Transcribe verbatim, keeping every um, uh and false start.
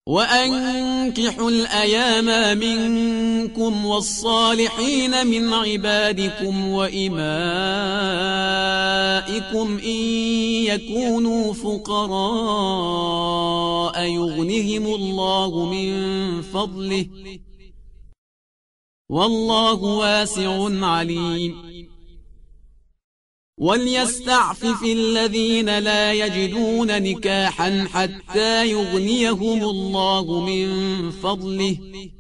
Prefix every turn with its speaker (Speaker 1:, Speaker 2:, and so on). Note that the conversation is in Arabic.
Speaker 1: وأنكحوا الأيام منكم والصالحين من عبادكم وإمائكم إن يكونوا فقراء يغنهم الله من فضله والله واسع عليم. وليستعفف الذين لا يجدون نكاحا حتى يغنيهم الله من فضله